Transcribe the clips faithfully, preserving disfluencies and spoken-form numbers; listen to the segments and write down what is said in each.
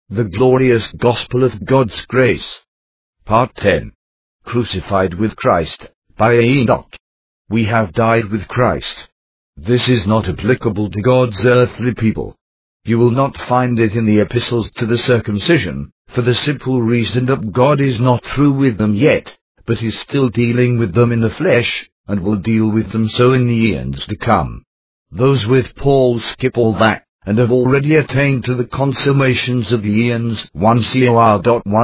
The glorious gospel of God's grace. Part ten. Crucified with Christ, by Enoch. We have died with Christ. This is not applicable to God's earthly people. You will not find it in the epistles to the circumcision, for the simple reason that God is not through with them yet, but is still dealing with them in the flesh, and will deal with them so in the eons to come. Those with Paul skip all that, and have already attained to the consummations of the eons. First Cor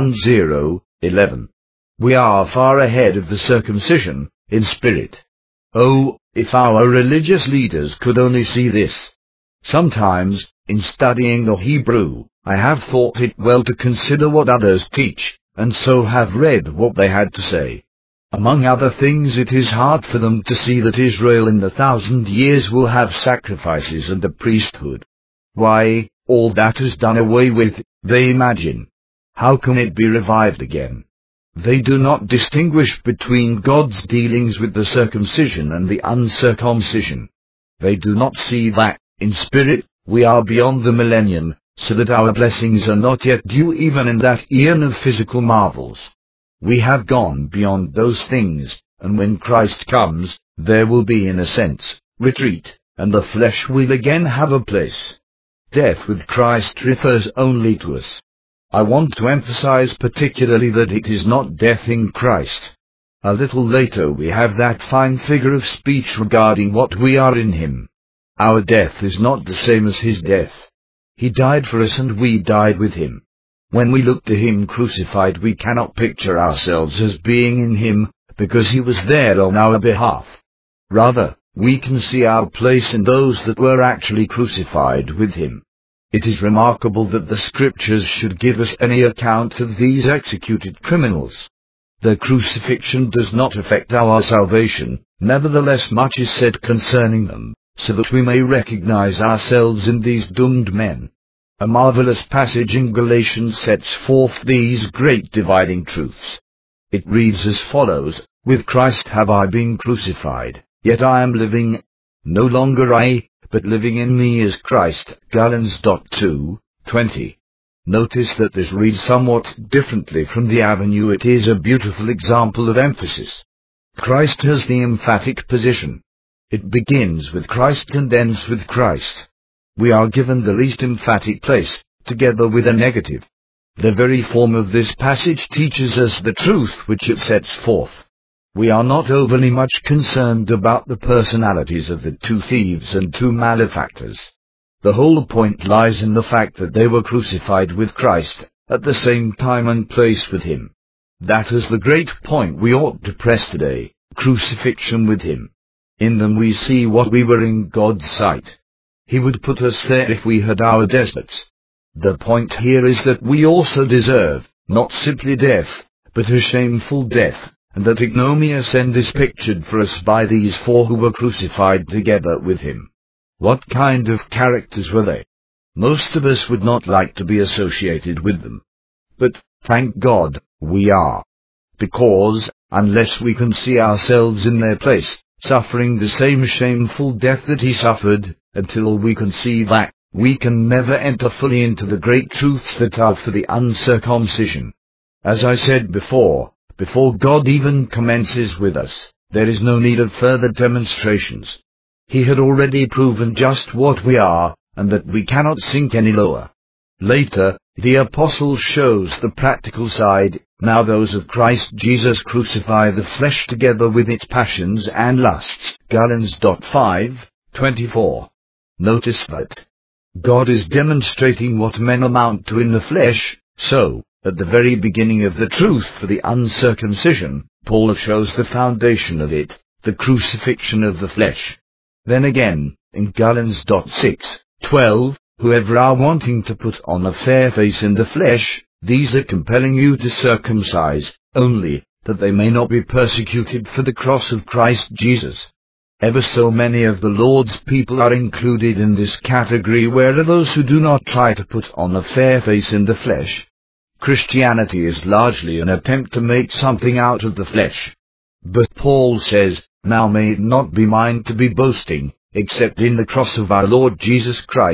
ten, eleven. We are far ahead of the circumcision, in spirit. Oh, if our religious leaders could only see this! Sometimes, in studying the Hebrew, I have thought it well to consider what others teach, and so have read what they had to say. Among other things, it is hard for them to see that Israel in the thousand years will have sacrifices and a priesthood. Why, all that is done away with, they imagine. How can it be revived again? They do not distinguish between God's dealings with the circumcision and the uncircumcision. They do not see that, in spirit, we are beyond the millennium, so that our blessings are not yet due even in that eon of physical marvels. We have gone beyond those things, and when Christ comes, there will be, in a sense, retreat, and the flesh will again have a place. Death with Christ refers only to us. I want to emphasize particularly that it is not death in Christ. A little later we have that fine figure of speech regarding what we are in Him. Our death is not the same as His death. He died for us and we died with Him. When we look to Him crucified, we cannot picture ourselves as being in Him, because He was there on our behalf. Rather, we can see our place in those that were actually crucified with Him. It is remarkable that the Scriptures should give us any account of these executed criminals. Their crucifixion does not affect our salvation, nevertheless much is said concerning them, so that we may recognize ourselves in these doomed men. A marvelous passage in Galatians sets forth these great dividing truths. It reads as follows: With Christ have I been crucified, yet I am living, no longer I, but living in me is Christ. Galatians two, twenty. Notice that this reads somewhat differently from the avenue. It is a beautiful example of emphasis. Christ has the emphatic position. It begins with Christ and ends with Christ. We are given the least emphatic place, together with a negative. The very form of this passage teaches us the truth which it sets forth. We are not overly much concerned about the personalities of the two thieves and two malefactors. The whole point lies in the fact that they were crucified with Christ, at the same time and place with Him. That is the great point we ought to press today: crucifixion with Him. In them we see what we were in God's sight. He would put us there if we had our deserts. The point here is that we also deserve, not simply death, but a shameful death, and that ignominious end is pictured for us by these four who were crucified together with Him. What kind of characters were they? Most of us would not like to be associated with them. But, thank God, we are. Because, unless we can see ourselves in their place, suffering the same shameful death that He suffered, until we can see that, we can never enter fully into the great truths that are for the uncircumcision. As I said before, before God even commences with us, there is no need of further demonstrations. He had already proven just what we are, and that we cannot sink any lower. Later, the Apostle shows the practical side. Now those of Christ Jesus crucify the flesh together with its passions and lusts. Galatians five, twenty-four. Notice that God is demonstrating what men amount to in the flesh, so, at the very beginning of the truth for the uncircumcision, Paul shows the foundation of it, the crucifixion of the flesh. Then again, in Galatians six, twelve, whoever are wanting to put on a fair face in the flesh, these are compelling you to circumcise, only, that they may not be persecuted for the cross of Christ Jesus. Ever so many of the Lord's people are included in this category, where are those who do not try to put on a fair face in the flesh. Christianity is largely an attempt to make something out of the flesh. But Paul says, now may it not be mine to be boasting, except in the cross of our Lord Jesus Christ,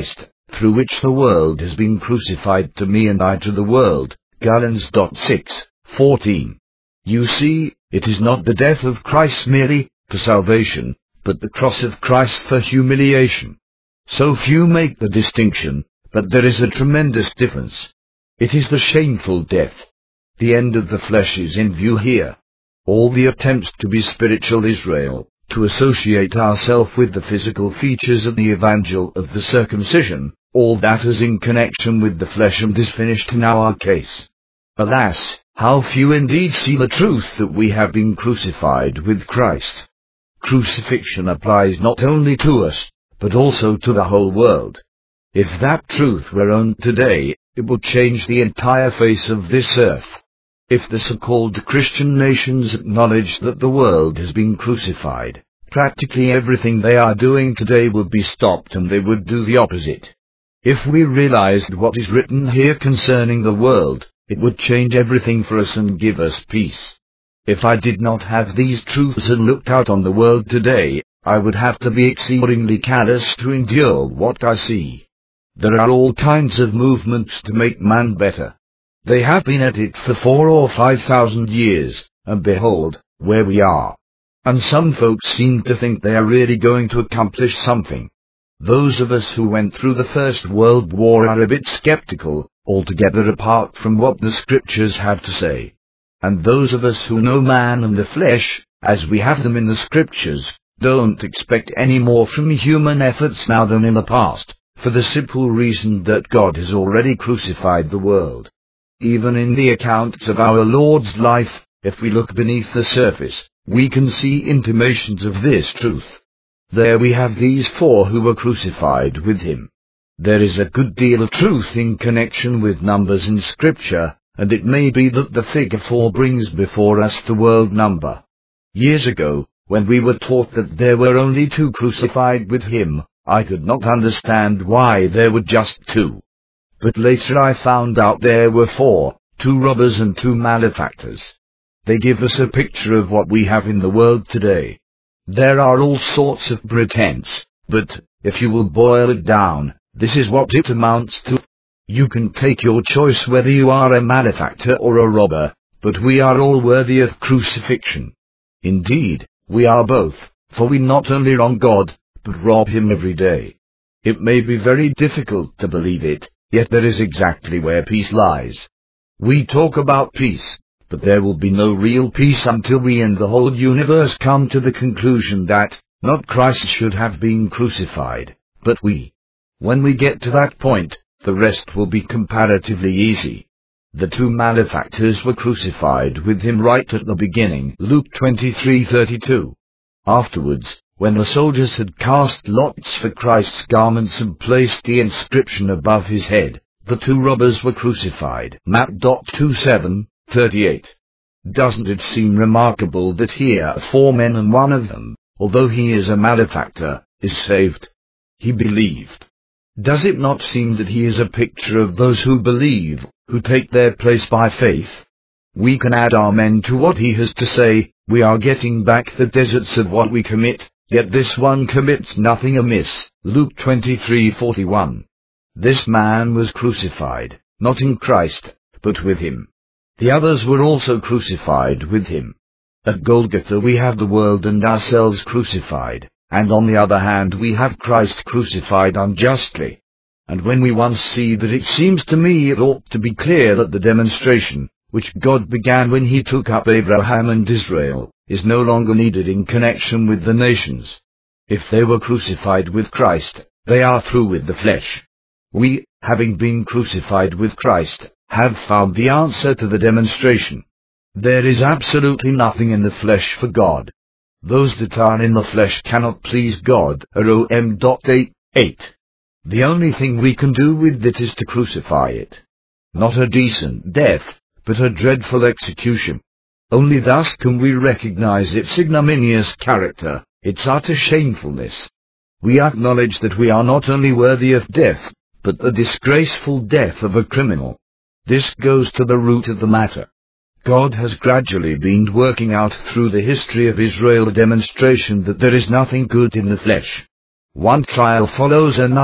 through which the world has been crucified to me and I to the world. Galatians six fourteen. You see, it is not the death of Christ merely for salvation, but the cross of Christ for humiliation. So few make the distinction, but there is a tremendous difference. It is the shameful death. The end of the flesh is in view here. All the attempts to be spiritual Israel, to associate ourselves with the physical features of the evangel of the circumcision, all that is in connection with the flesh and is finished in our case. Alas, how few indeed see the truth that we have been crucified with Christ. Crucifixion applies not only to us, but also to the whole world. If that truth were owned today, it would change the entire face of this earth. If the so-called Christian nations acknowledge that the world has been crucified, practically everything they are doing today would be stopped and they would do the opposite. If we realized what is written here concerning the world, it would change everything for us and give us peace. If I did not have these truths and looked out on the world today, I would have to be exceedingly callous to endure what I see. There are all kinds of movements to make man better. They have been at it for four or five thousand years, and behold, where we are. And some folks seem to think they are really going to accomplish something. Those of us who went through the First World War are a bit skeptical, altogether apart from what the Scriptures have to say. And those of us who know man and the flesh, as we have them in the Scriptures, don't expect any more from human efforts now than in the past, for the simple reason that God has already crucified the world. Even in the accounts of our Lord's life, if we look beneath the surface, we can see intimations of this truth. There we have these four who were crucified with him. There is a good deal of truth in connection with numbers in Scripture, and it may be that the figure four brings before us the world number. Years ago, when we were taught that there were only two crucified with him, I could not understand why there were just two. But later I found out there were four, two robbers and two malefactors. They give us a picture of what we have in the world today. There are all sorts of pretense, but, if you will boil it down, this is what it amounts to. You can take your choice whether you are a malefactor or a robber, but we are all worthy of crucifixion. Indeed, we are both, for we not only wrong God, but rob him every day. It may be very difficult to believe it, yet that is exactly where peace lies. We talk about peace, but there will be no real peace until we and the whole universe come to the conclusion that, not Christ should have been crucified, but we. When we get to that point, the rest will be comparatively easy. The two malefactors were crucified with him right at the beginning, Luke twenty-three thirty-two. Afterwards, when the soldiers had cast lots for Christ's garments and placed the inscription above his head, the two robbers were crucified. Mark twenty-seven thirty-eight. Doesn't it seem remarkable that here are four men and one of them, although he is a malefactor, is saved? He believed. Does it not seem that he is a picture of those who believe, who take their place by faith? We can add amen to what he has to say. We are getting back the deserts of what we commit, yet this one commits nothing amiss. Luke twenty-three forty-one. This man was crucified, not in Christ, but with him. The others were also crucified with him. At Golgotha we have the world and ourselves crucified, and on the other hand we have Christ crucified unjustly. And when we once see that, it seems to me it ought to be clear that the demonstration, which God began when he took up Abraham and Israel, is no longer needed in connection with the nations. If they were crucified with Christ, they are through with the flesh. We, having been crucified with Christ, have found the answer to the demonstration. There is absolutely nothing in the flesh for God. Those that are in the flesh cannot please God. Rom eight eight. The only thing we can do with it is to crucify it. Not a decent death, but a dreadful execution. Only thus can we recognize its ignominious character, its utter shamefulness. We acknowledge that we are not only worthy of death, but the disgraceful death of a criminal. This goes to the root of the matter. God has gradually been working out through the history of Israel a demonstration that there is nothing good in the flesh. One trial follows another,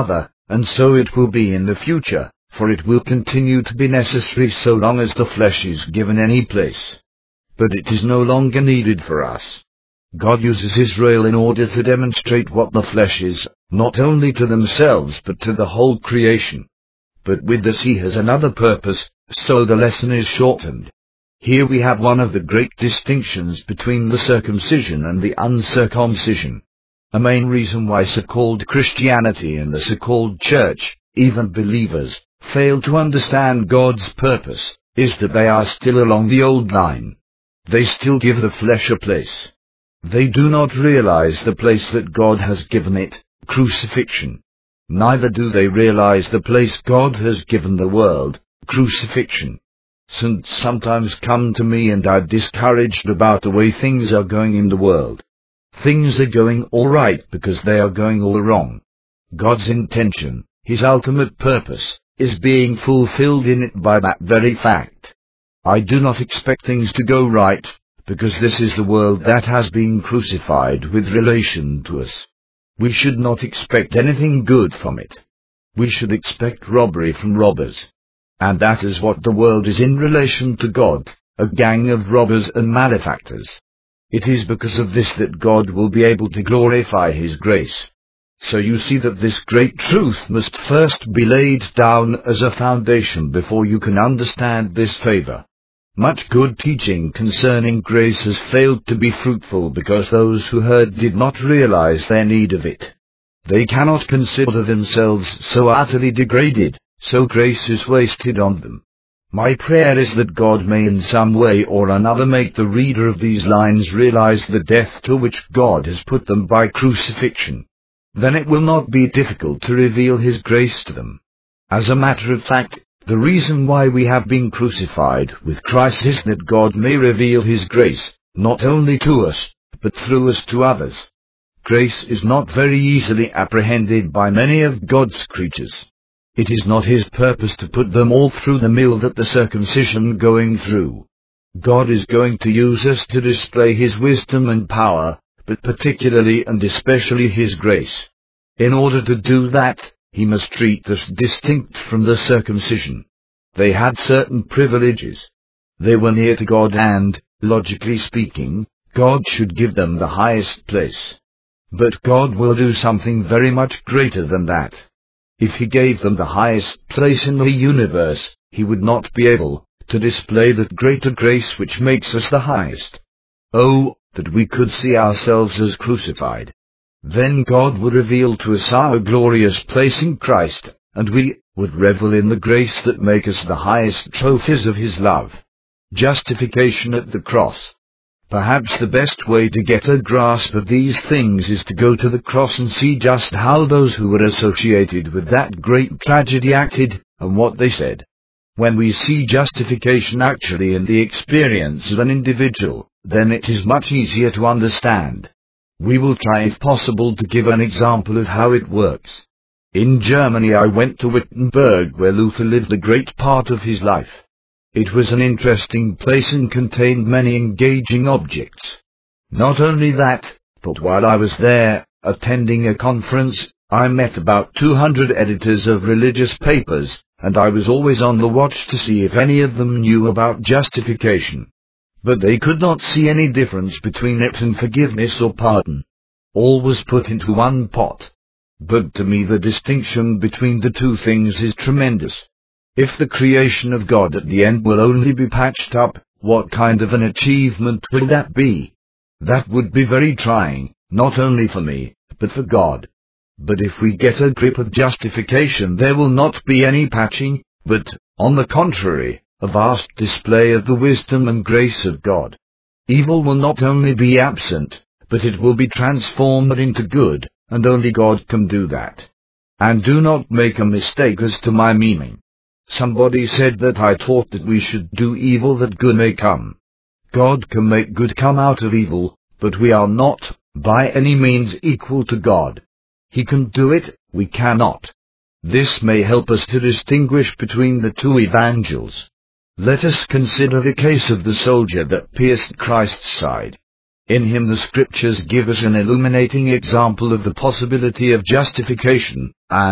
and so it will be in the future, for it will continue to be necessary so long as the flesh is given any place. But it is no longer needed for us. God uses Israel in order to demonstrate what the flesh is, not only to themselves but to the whole creation. But with this he has another purpose, so the lesson is shortened. Here we have one of the great distinctions between the circumcision and the uncircumcision. A main reason why so-called Christianity and the so-called church, even believers, fail to understand God's purpose, is that they are still along the old line. They still give the flesh a place. They do not realize the place that God has given it, crucifixion. Neither do they realize the place God has given the world, crucifixion. Saints sometimes come to me and are discouraged about the way things are going in the world. Things are going all right because they are going all wrong. God's intention, His ultimate purpose, is being fulfilled in it by that very fact. I do not expect things to go right, because this is the world that has been crucified with relation to us. We should not expect anything good from it. We should expect robbery from robbers. And that is what the world is in relation to God, a gang of robbers and malefactors. It is because of this that God will be able to glorify His grace. So you see that this great truth must first be laid down as a foundation before you can understand this favor. Much good teaching concerning grace has failed to be fruitful because those who heard did not realize their need of it. They cannot consider themselves so utterly degraded, so grace is wasted on them. My prayer is that God may in some way or another make the reader of these lines realize the death to which God has put them by crucifixion. Then it will not be difficult to reveal His grace to them. As a matter of fact, the reason why we have been crucified with Christ is that God may reveal His grace, not only to us, but through us to others. Grace is not very easily apprehended by many of God's creatures. It is not His purpose to put them all through the mill that the circumcision going through. God is going to use us to display His wisdom and power, but particularly and especially His grace. In order to do that, He must treat us distinct from the circumcision. They had certain privileges. They were near to God and, logically speaking, God should give them the highest place. But God will do something very much greater than that. If He gave them the highest place in the universe, He would not be able to display that greater grace which makes us the highest. Oh, that we could see ourselves as crucified. Then God would reveal to us our glorious place in Christ, and we would revel in the grace that makes us the highest trophies of His love. Justification at the cross. Perhaps the best way to get a grasp of these things is to go to the cross and see just how those who were associated with that great tragedy acted, and what they said. When we see justification actually in the experience of an individual, then it is much easier to understand. We will try if possible to give an example of how it works. In Germany I went to Wittenberg where Luther lived a great part of his life. It was an interesting place and contained many engaging objects. Not only that, but while I was there, attending a conference, I met about two hundred editors of religious papers, and I was always on the watch to see if any of them knew about justification. But they could not see any difference between it and forgiveness or pardon. All was put into one pot. But to me the distinction between the two things is tremendous. If the creation of God at the end will only be patched up, what kind of an achievement will that be? That would be very trying, not only for me, but for God. But if we get a grip of justification, there will not be any patching, but, on the contrary, a vast display of the wisdom and grace of God. Evil will not only be absent, but it will be transformed into good, and only God can do that. And do not make a mistake as to my meaning. Somebody said that I taught that we should do evil that good may come. God can make good come out of evil, but we are not, by any means, equal to God. He can do it, we cannot. This may help us to distinguish between the two evangels. Let us consider the case of the soldier that pierced Christ's side. In him the Scriptures give us an illuminating example of the possibility of justification, and,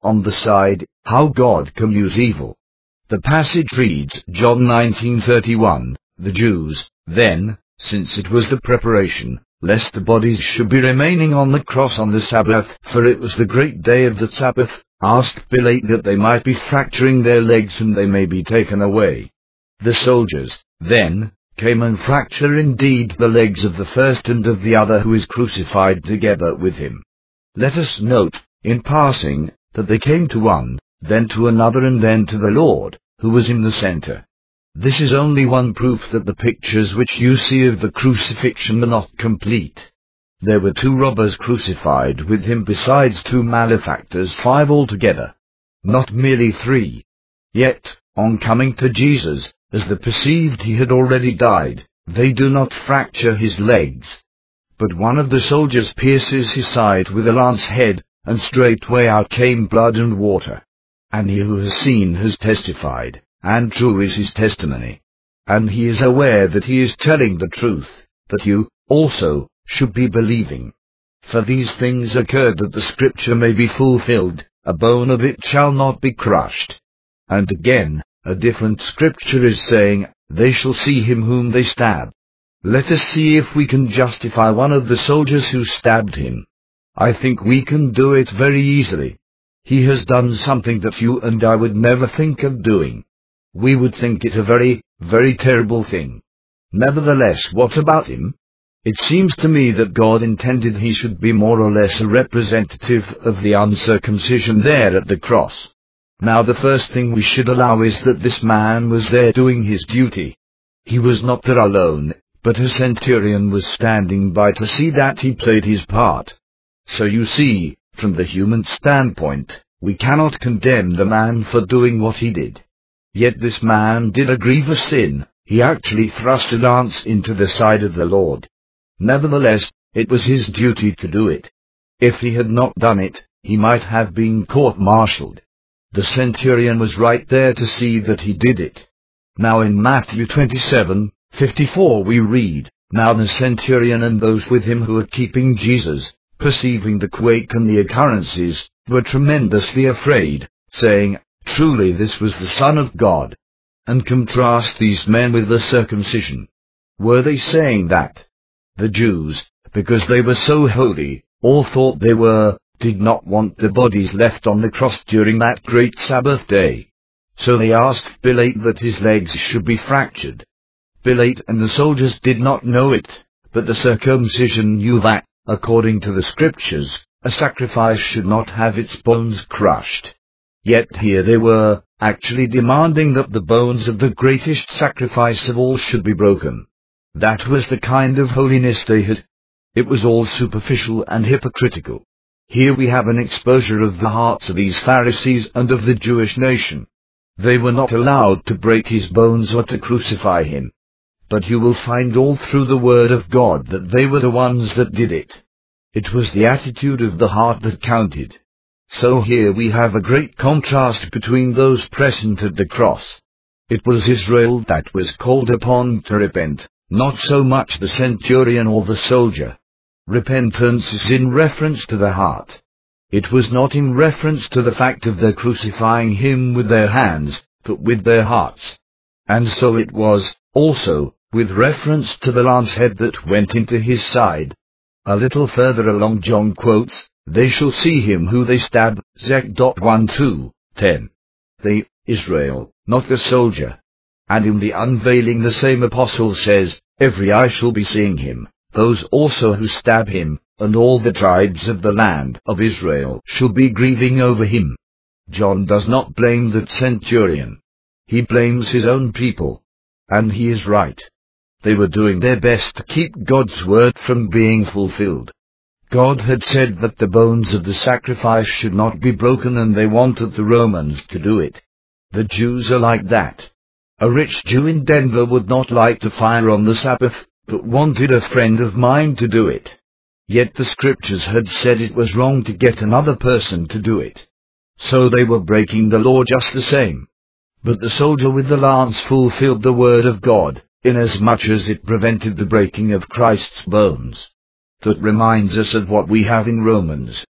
on the side, how God can use evil. The passage reads, John nineteen thirty-one, the Jews, then, since it was the preparation, lest the bodies should be remaining on the cross on the Sabbath, for it was the great day of the Sabbath, asked Pilate that they might be fracturing their legs and they may be taken away. The soldiers, then, came and fracture indeed the legs of the first and of the other who is crucified together with him. Let us note, in passing, that they came to one, then to another and then to the Lord, who was in the center. This is only one proof that the pictures which you see of the crucifixion are not complete. There were two robbers crucified with him besides two malefactors, five altogether. Not merely three. Yet, on coming to Jesus, as they perceived he had already died, they do not fracture his legs. But one of the soldiers pierces his side with a lance head, and straightway out came blood and water. And he who has seen has testified, and true is his testimony. And he is aware that he is telling the truth, that you, also, should be believing. For these things occurred that the scripture may be fulfilled, a bone of it shall not be crushed. And again, a different scripture is saying, they shall see him whom they stab. Let us see if we can justify one of the soldiers who stabbed him. I think we can do it very easily. He has done something that you and I would never think of doing. We would think it a very, very terrible thing. Nevertheless, what about him? It seems to me that God intended he should be more or less a representative of the uncircumcision there at the cross. Now the first thing we should allow is that this man was there doing his duty. He was not there alone, but a centurion was standing by to see that he played his part. So you see, from the human standpoint, we cannot condemn the man for doing what he did. Yet this man did a grievous sin. He actually thrust a lance into the side of the Lord. Nevertheless, it was his duty to do it. If he had not done it, he might have been court-martialed. The centurion was right there to see that he did it. Now in Matthew twenty-seven, fifty-four we read, Now the centurion and those with him who were keeping Jesus, perceiving the quake and the occurrences, were tremendously afraid, saying, Truly this was the Son of God. And contrast these men with the circumcision. Were they saying that? The Jews, because they were so holy, all thought they were, did not want the bodies left on the cross during that great Sabbath day. So they asked Pilate that his legs should be fractured. Pilate and the soldiers did not know it, but the circumcision knew that, according to the Scriptures, a sacrifice should not have its bones crushed. Yet here they were, actually demanding that the bones of the greatest sacrifice of all should be broken. That was the kind of holiness they had. It was all superficial and hypocritical. Here we have an exposure of the hearts of these Pharisees and of the Jewish nation. They were not allowed to break his bones or to crucify him. But you will find all through the Word of God that they were the ones that did it. It was the attitude of the heart that counted. So here we have a great contrast between those present at the cross. It was Israel that was called upon to repent, not so much the centurion or the soldier. Repentance is in reference to the heart. It was not in reference to the fact of their crucifying him with their hands, but with their hearts. And so it was, also, with reference to the lance head that went into his side. A little further along John quotes, They shall see him who they stab, Zech one two, ten. They, Israel, not the soldier. And in the unveiling the same apostle says, Every eye shall be seeing him, those also who stab him, and all the tribes of the land of Israel shall be grieving over him. John does not blame the centurion. He blames his own people. And he is right. They were doing their best to keep God's word from being fulfilled. God had said that the bones of the sacrifice should not be broken, and they wanted the Romans to do it. The Jews are like that. A rich Jew in Denver would not light the fire on the Sabbath, but wanted a friend of mine to do it. Yet the Scriptures had said it was wrong to get another person to do it. So they were breaking the law just the same. But the soldier with the lance fulfilled the word of God, inasmuch as it prevented the breaking of Christ's bones. That reminds us of what we have in Romans,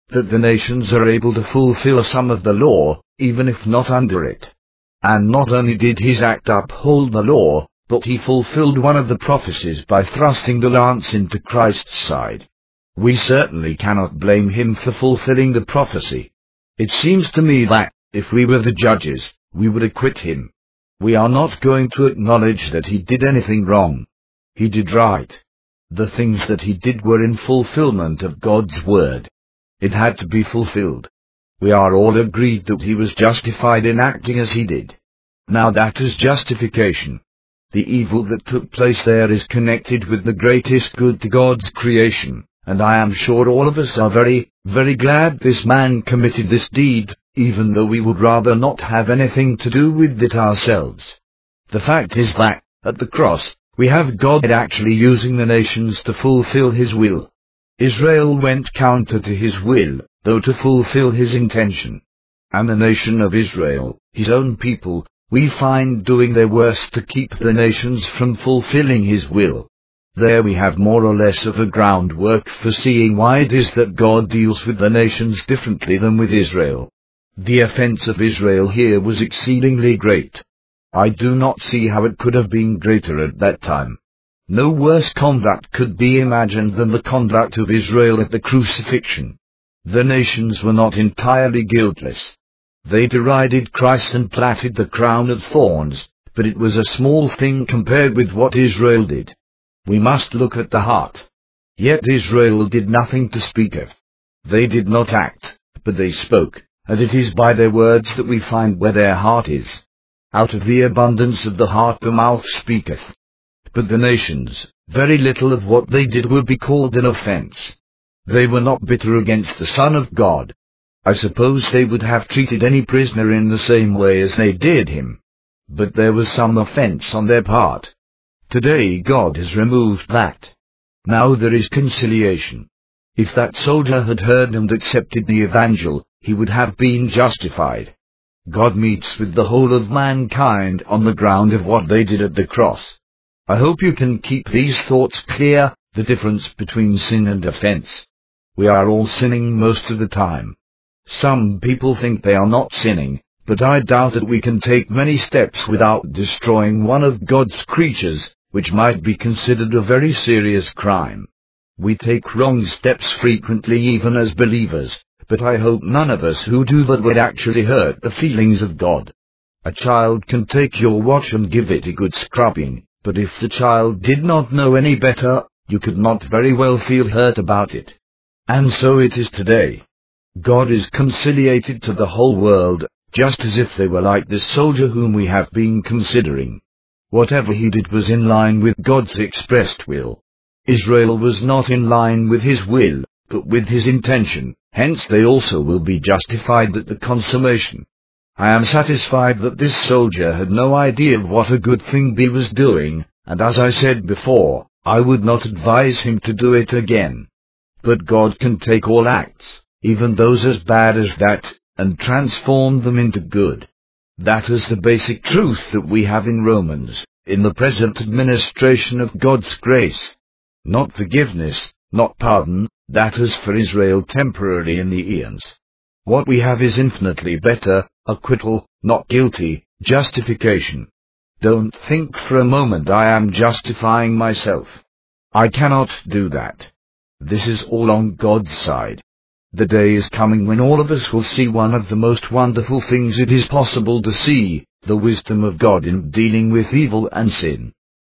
that the nations are able to fulfill some of the law, even if not under it. And not only did his act uphold the law, but he fulfilled one of the prophecies by thrusting the lance into Christ's side. We certainly cannot blame him for fulfilling the prophecy. It seems to me that, if we were the judges, we would acquit him. We are not going to acknowledge that he did anything wrong. He did right. The things that he did were in fulfillment of God's word. It had to be fulfilled. We are all agreed that he was justified in acting as he did. Now that is justification. The evil that took place there is connected with the greatest good to God's creation, and I am sure all of us are very, very glad this man committed this deed, even though we would rather not have anything to do with it ourselves. The fact is that, at the cross, we have God actually using the nations to fulfill his will. Israel went counter to his will, though to fulfill his intention. And the nation of Israel, his own people, we find doing their worst to keep the nations from fulfilling his will. There we have more or less of a groundwork for seeing why it is that God deals with the nations differently than with Israel. The offense of Israel here was exceedingly great. I do not see how it could have been greater at that time. No worse conduct could be imagined than the conduct of Israel at the crucifixion. The nations were not entirely guiltless. They derided Christ and plaited the crown of thorns, but it was a small thing compared with what Israel did. We must look at the heart. Yet Israel did nothing to speak of. They did not act, but they spoke, and it is by their words that we find where their heart is. Out of the abundance of the heart the mouth speaketh. But the nations, very little of what they did would be called an offense. They were not bitter against the Son of God. I suppose they would have treated any prisoner in the same way as they did him. But there was some offense on their part. Today God has removed that. Now there is conciliation. If that soldier had heard and accepted the evangel, he would have been justified. God meets with the whole of mankind on the ground of what they did at the cross. I hope you can keep these thoughts clear, the difference between sin and offense. We are all sinning most of the time. Some people think they are not sinning, but I doubt that we can take many steps without destroying one of God's creatures, which might be considered a very serious crime. We take wrong steps frequently even as believers, but I hope none of us who do that would actually hurt the feelings of God. A child can take your watch and give it a good scrubbing, but if the child did not know any better, you could not very well feel hurt about it. And so it is today. God is conciliated to the whole world, just as if they were like this soldier whom we have been considering. Whatever he did was in line with God's expressed will. Israel was not in line with his will, but with his intention, hence they also will be justified at the consummation. I am satisfied that this soldier had no idea of what a good thing he was doing, and as I said before, I would not advise him to do it again. But God can take all acts, even those as bad as that, and transform them into good. That is the basic truth that we have in Romans, in the present administration of God's grace. Not forgiveness, not pardon, that is for Israel temporary in the eons. What we have is infinitely better, acquittal, not guilty, justification. Don't think for a moment I am justifying myself. I cannot do that. This is all on God's side. The day is coming when all of us will see one of the most wonderful things it is possible to see, the wisdom of God in dealing with evil and sin.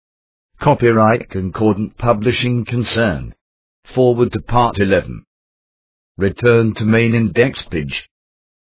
Copyright Concordant Publishing Concern. Forward to Part eleven. Return to main index page.